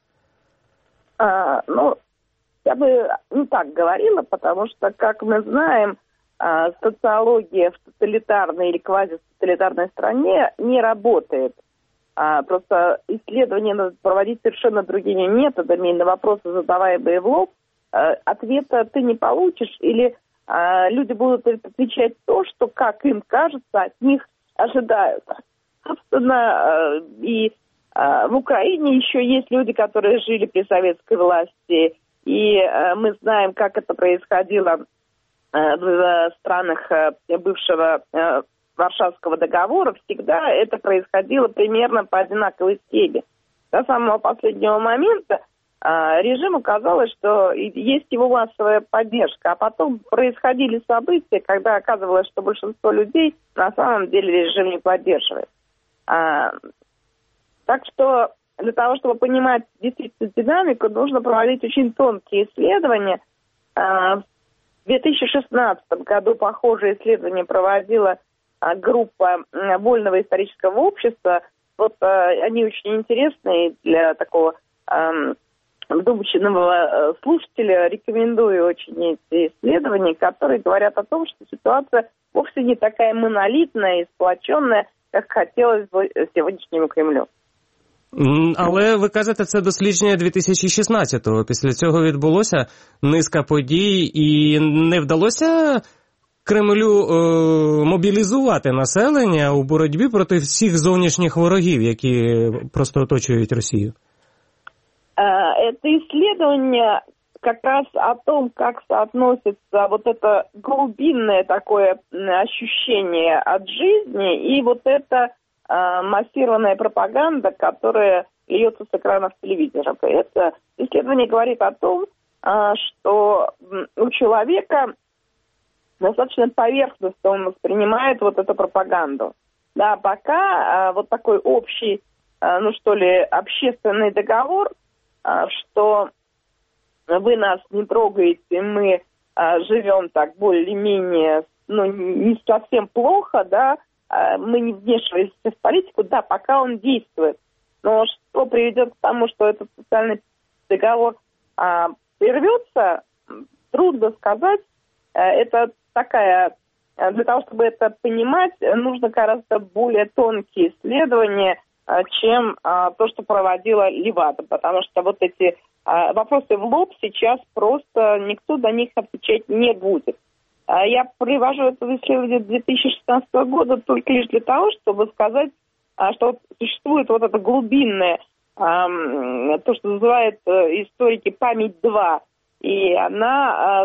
А, ну, я бы не так говорила, потому что, как мы знаем, а, социология в тоталитарной или квазитоталитарной стране не работает. А, просто исследования надо проводить совершенно другими методами, и на вопросы, задаваемые в лоб, а, ответа ты не получишь, или а, люди будут отвечать то, что, как им кажется, от них ожидают. Собственно, и в Украине еще есть люди, которые жили при советской власти, и мы знаем, как это происходило в странах бывшего Варшавского договора. Всегда это происходило примерно по одинаковой схеме. До самого последнего момента режиму казалось, что есть его массовая поддержка, а потом происходили события, когда оказывалось, что большинство людей на самом деле режим не поддерживает. А, так что для того, чтобы понимать действительно динамику, нужно проводить очень тонкие исследования. А, в две тысячи шестнадцатом году похожее исследование проводила а, группа Вольного исторического общества. Вот а, они очень интересные для такого а, вдумчивого слушателя. Рекомендую очень эти исследования, которые говорят о том, что ситуация вовсе не такая монолитная и сплоченная, як хотілося б сьогоднішньому Кремлю. Але ви кажете, це дослідження дві тисячі шістнадцятого. Після цього відбулося низка подій, і не вдалося Кремлю е, мобілізувати населення у боротьбі проти всіх зовнішніх ворогів, які просто оточують Росію? Это исследование как раз о том, как соотносится вот это глубинное такое ощущение от жизни и вот эта э, массированная пропаганда, которая льется с экранов телевизоров. И это исследование говорит о том, э, что у человека достаточно поверхностно он воспринимает вот эту пропаганду. Да, пока э, вот такой общий, э, ну что ли, общественный договор, э, что вы нас не трогаете, мы а, живем так более-менее, ну, не совсем плохо, да, а, мы не вмешиваемся в политику, да, пока он действует. Но что приведет к тому, что этот социальный договор а, прервется, трудно сказать. А, это такая, для того, чтобы это понимать, нужно гораздо более тонкие исследования, а, чем а, то, что проводила Левада, потому что вот эти вопросы в лоб сейчас просто никто до них отвечать не будет. Я привожу это исследование две тысячи шестнадцатого года только лишь для того, чтобы сказать, что существует вот это глубинное, то, что называют историки память два, и она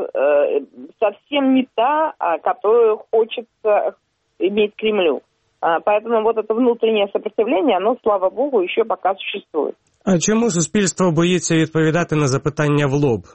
совсем не та, которую хочется иметь Кремлю. Поэтому вот это внутреннее сопротивление, оно, слава богу, еще пока существует. А чому суспільство боїться відповідати на запитання в лоб?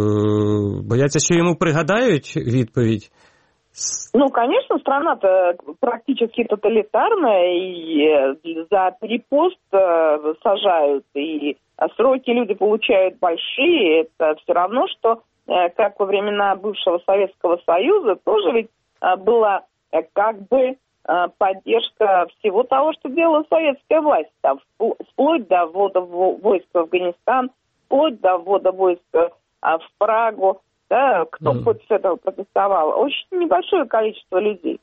Бояться, що йому пригадають відповідь? Ну, конечно, страна-то практически тоталитарная, и за перепост сажают, и сроки люди получают большие. Это все равно, что, как во времена бывшего Советского Союза, тоже ведь была как бы поддержка всего того, что делала советская власть, там, вплоть до ввода войск в Афганистан, вплоть до ввода войск в Прагу, да, кто mm. против этого протестовал. Очень небольшое количество людей.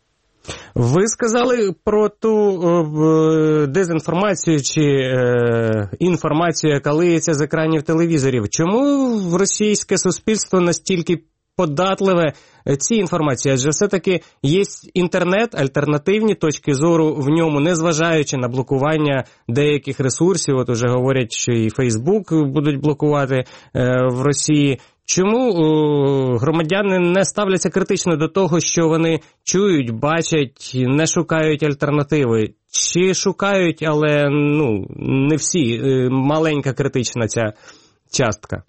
Ви сказали про ту е, дезінформацію чи е, інформацію, яка лиється з екранів телевізорів. Чому російське суспільство настільки податливе цій інформації? Адже все-таки є інтернет, альтернативні точки зору в ньому, незважаючи на блокування деяких ресурсів. От уже говорять, що і Фейсбук будуть блокувати е, в Росії. Чому е, громадяни не ставляться критично до того, що вони чують, бачать, не шукають альтернативи? Чи шукають, але ну не всі, е, маленька критична ця частка?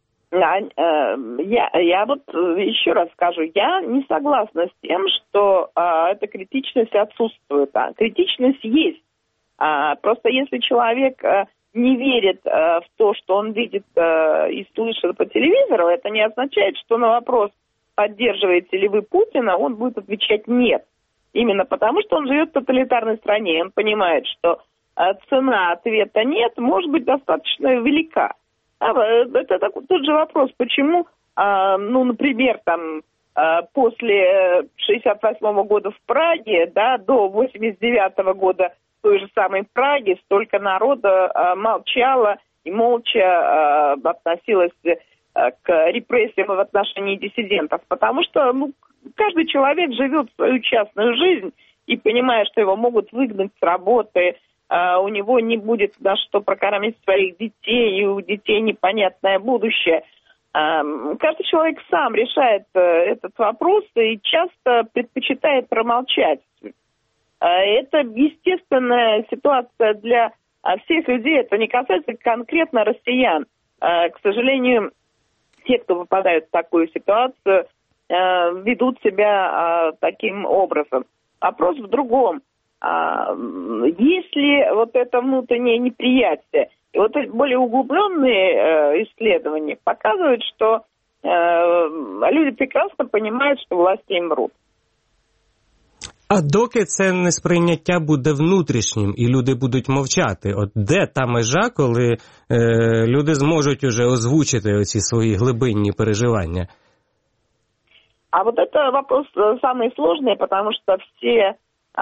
Я, я вот еще раз скажу, я не согласна с тем, что а, эта критичность отсутствует. А, критичность есть. А, просто если человек а, не верит а, в то, что он видит а, и слышит по телевизору, это не означает, что на вопрос, поддерживаете ли вы Путина, он будет отвечать нет. Именно потому, что он живет в тоталитарной стране. Он понимает, что а, цена ответа нет может быть достаточно велика. Это тот же вопрос, почему, ну, например, там, после шестьдесят восьмого года в Праге, да, до восемьдесят девятого года в той же самой Праге столько народа молчало и молча относилось к репрессиям в отношении диссидентов, потому что ну, каждый человек живет свою частную жизнь и понимая, что его могут выгнать с работы, у него не будет на что прокормить своих детей, и у детей непонятное будущее. Каждый человек сам решает этот вопрос и часто предпочитает промолчать. Это естественная ситуация для всех людей, это не касается конкретно россиян. К сожалению, те, кто попадают в такую ситуацию, ведут себя таким образом. Вопрос в другом. Есть ли вот это внутреннее неприятие? И вот более углубленные исследования показывают, что люди прекрасно понимают, что власти им врут. А доки це несприйняття буде внутрішнім, і люди будуть мовчати, от де та межа, коли е, люди зможуть уже озвучити оці свої глибинні переживання? А вот это вопрос самый сложный, потому что все э,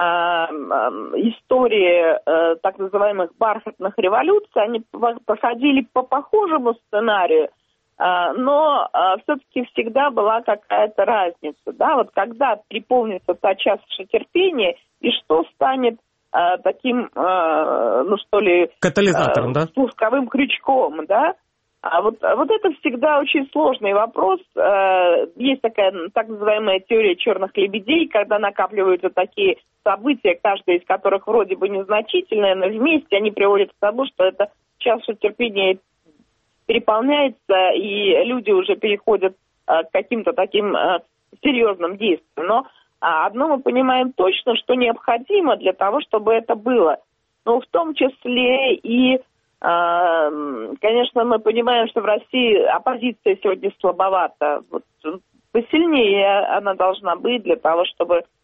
истории э, так называемых бархатных революций, они проходили по похожему сценарию, э, но э, все-таки всегда была какая-то разница. Да? Вот когда переполнится та чаша терпения, и что станет э, таким, э, ну что ли, катализатором, э, да? спусковым крючком, да? А вот, вот это всегда очень сложный вопрос. Есть такая так называемая теория черных лебедей, когда накапливаются такие события, каждая из которых вроде бы незначительная, но вместе они приводят к тому, что эта чаша терпения переполняется, и люди уже переходят к каким-то таким серьезным действиям. Но одно мы понимаем точно, что необходимо для того, чтобы это было. Но в том числе и конечно, мы понимаем, что в России оппозиция сегодня слабовата. Вот посильнее она должна быть для того, чтобы э,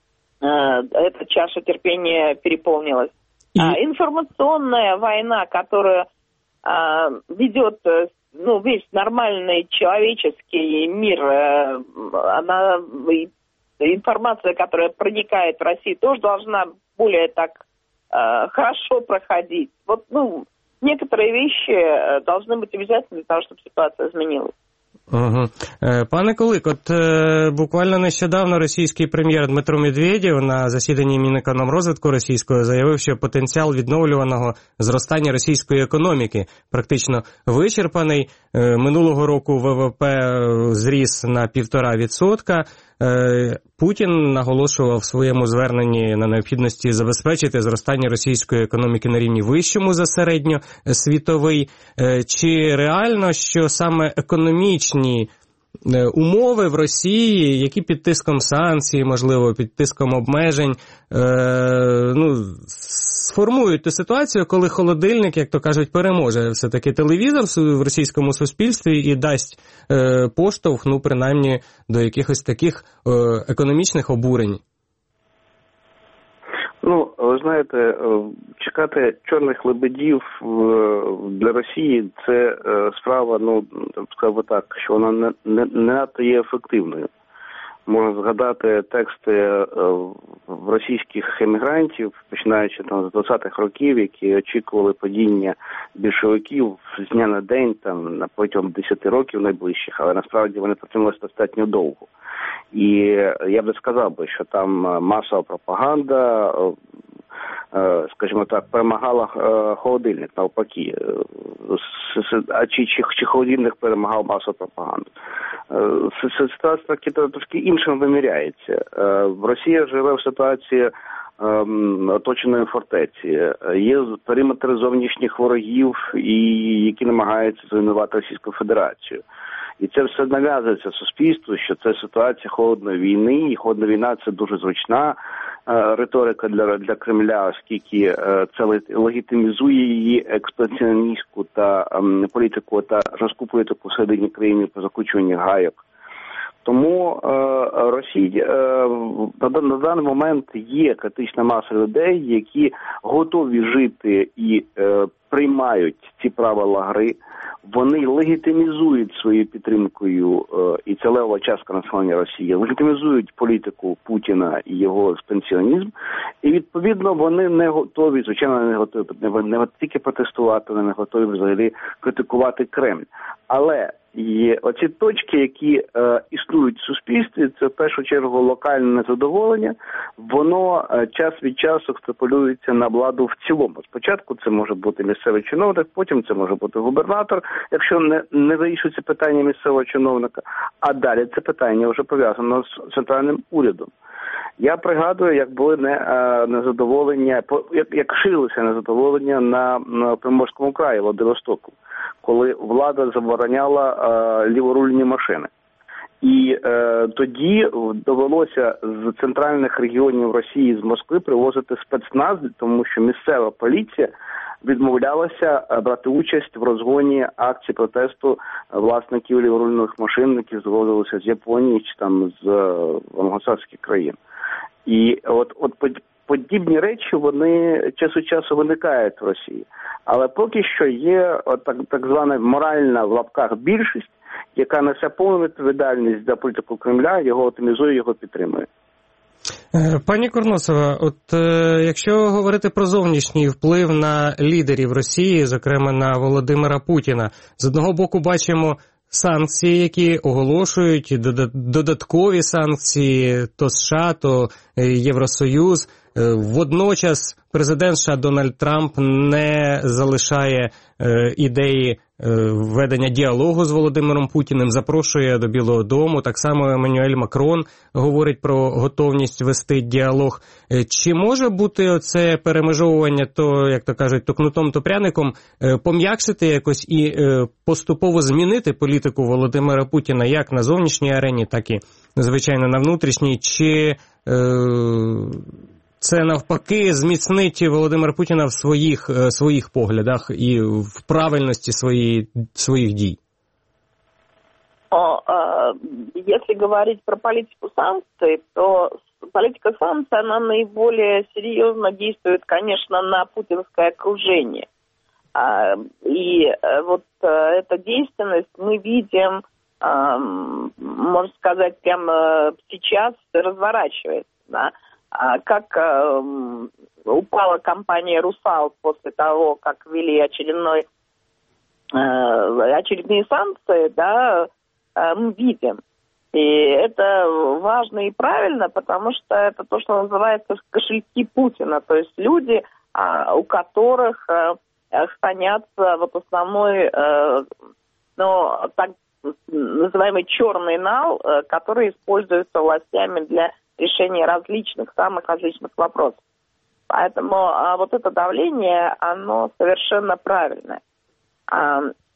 эта чаша терпения переполнилась. И... А, информационная война, которая э, ведет ну, весь нормальный человеческий мир, э, она, информация, которая проникает в Россию, тоже должна более так э, хорошо проходить. Вот, ну, некоторые вещи должны быть обязательны для того, чтобы ситуация змінилась. Угу. Пане Кулик, от е, буквально нещодавно російський прем'єр Дмитро Медведєв на засіданні Мінекономрозвитку російського заявив, що потенціал відновлюваного зростання російської економіки практично вичерпаний. Е, минулого року ВВП зріс на півтора відсотка. Е, Путін наголошував в своєму зверненні на необхідності забезпечити зростання російської економіки на рівні вищому за середньосвітовий. Е, чи реально, що саме економічні умови в Росії, які під тиском санкцій, можливо, під тиском обмежень, е, ну, сформують ту ситуацію, коли холодильник, як то кажуть, переможе все-таки телевізор в російському суспільстві і дасть е, поштовх, ну, принаймні, до якихось таких е, економічних обурень? Ну, ви знаєте, чекати чорних лебедів для Росії – це справа, ну, скажу так, що вона не, не, не надто є ефективною. Можна згадати тексти російських емігрантів, починаючи там з двадцятих років, які очікували падіння більшовиків з дня на день, там, на протягом десяти років найближчих, але насправді вони протрималися достатньо довго. І я би сказав би, що там масова пропаганда, скажімо так, перемагала холодильник, навпаки. А чи, чи, чи холодильник перемагав масову пропаганду? Ситуація трошки іншим виміряється. Росія живе в ситуації оточеної фортеці. Є периметр зовнішніх ворогів, і які намагаються зруйнувати Російську Федерацію. І це все нав'язується суспільству, що це ситуація холодної війни, і холодна війна – це дуже зручна е, риторика для, для Кремля, оскільки е, це легітимізує її експансіоністську та е, політику та жорстку політику всередині країни по закручуванню гайок. Тому е, Росія е, на, на даний момент є критична маса людей, які готові жити і е, приймають ці правила гри. вони легітимізують своєю підтримкою, і це левова частка населення Росії, легітимізують політику Путіна і його експансіонізм, і відповідно вони не готові, звичайно, не готові не, не тільки протестувати, вони не готові взагалі критикувати Кремль. Але і оці точки, які е, існують в суспільстві, це в першу чергу локальне незадоволення, воно е, час від часу екстраполюється на владу в цілому. Спочатку це може бути місцевий чиновник, потім це може бути губернатор, якщо не, не вирішується питання місцевого чиновника, а далі це питання вже пов'язано з центральним урядом. Я пригадую, як були не, е, незадоволення, як, як ширилося незадоволення на, на Приморському краї, Владивостоку, коли влада забороняла е, ліворульні машини. І е, тоді довелося з центральних регіонів Росії, з Москви, привозити спецназ, тому що місцева поліція відмовлялася брати участь в розгоні акцій протесту власників ліворульних машин, які завозилися з Японії чи там з англосакських країн. І от, от подібні речі, вони час від часу виникають в Росії. Але поки що є от так, так звана моральна в лапках більшість, яка несе повну відповідальність за політику Кремля, його оптимізує, його підтримує. Пані Курносова, от е, якщо говорити про зовнішній вплив на лідерів Росії, зокрема на Володимира Путіна, з одного боку бачимо санкції, які оголошують, додаткові санкції, то США, то Євросоюз. Водночас президент США Дональд Трамп не залишає е, ідеї е, ведення діалогу з Володимиром Путіним, запрошує до Білого дому. Так само Еммануель Макрон говорить про готовність вести діалог. Е, чи може бути оце перемежовування, то, як то кажуть, то кнутом, то пряником, е, пом'якшити якось і е, поступово змінити політику Володимира Путіна як на зовнішній арені, так і, звичайно, на внутрішній? Чи е, це навпаки зміцнить Володимира Путіна в своїх, своїх поглядах і в правильності своїх, своїх дій? Но, э, если говорить про политику санкций, то политика санкций, она наиболее серьезно действует, конечно, на путинское окружение. А, и э, вот э, эта действенность мы видим, э, можно сказать, прямо сейчас разворачивается, да? Как э, упала компания «Русал» после того, как ввели очередной, э, очередные санкции, да, э, мы видим. И это важно и правильно, потому что это то, что называется кошельки Путина, то есть люди, э, у которых э, хранятся вот основной, э, ну, так называемый черный нал, э, который используется властями для решение различных, самых различных вопросов. Поэтому а, вот это давление, оно совершенно правильное. А,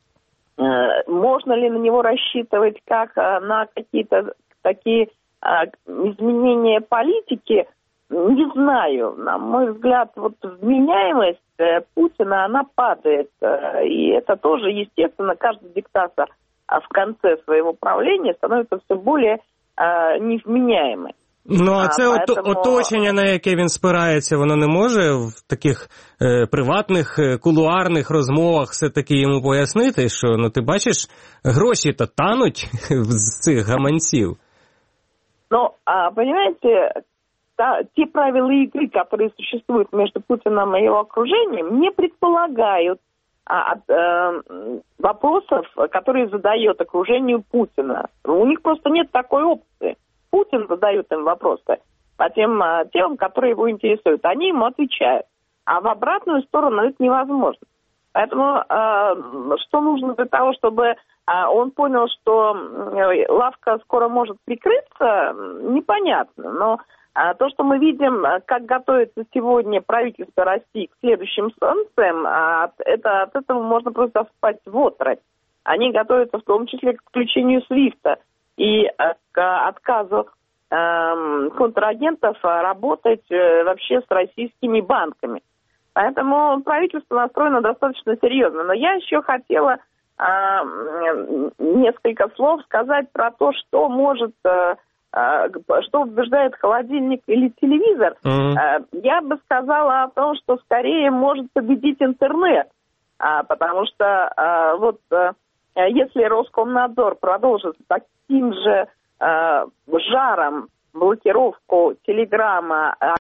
а, можно ли на него рассчитывать как а, на какие-то такие а, изменения политики? Не знаю. На мой взгляд, вот вменяемость э, Путина, она падает. Э, и это тоже, естественно, каждый диктатор а, в конце своего правления становится все более э, невменяемым. Ну, а це а, поэтому... оточення, на яке він спирається, воно не може в таких е, приватних, е, кулуарних розмовах все-таки йому пояснити, що, ну, ти бачиш, гроші-то тануть з цих гаманців. Ну, а, понимаете, та, те правила игры, которые существуют между Путиным и его окружением, не предполагают а, а, вопросов, которые задает окружению Путина. У них просто нет такой опции. Путин задает им вопросы по тем а, темам, которые его интересуют. Они ему отвечают. А в обратную сторону это невозможно. Поэтому а, что нужно для того, чтобы а, он понял, что а, лавка скоро может прикрыться, непонятно. Но а, то, что мы видим, как готовится сегодня правительство России к следующим санкциям, а, это, от этого можно просто впасть в отрыбь. Они готовятся в том числе к включению свифта и к отказу э, контрагентов работать э, вообще с российскими банками. Поэтому правительство настроено достаточно серьезно. Но я еще хотела э, несколько слов сказать про то, что может, э, э, что побеждает холодильник или телевизор. Mm-hmm. Э, я бы сказала о том, что скорее может победить интернет. А, потому что а, вот а, если Роскомнадзор продолжит таким же а, жаром блокировку Телеграма,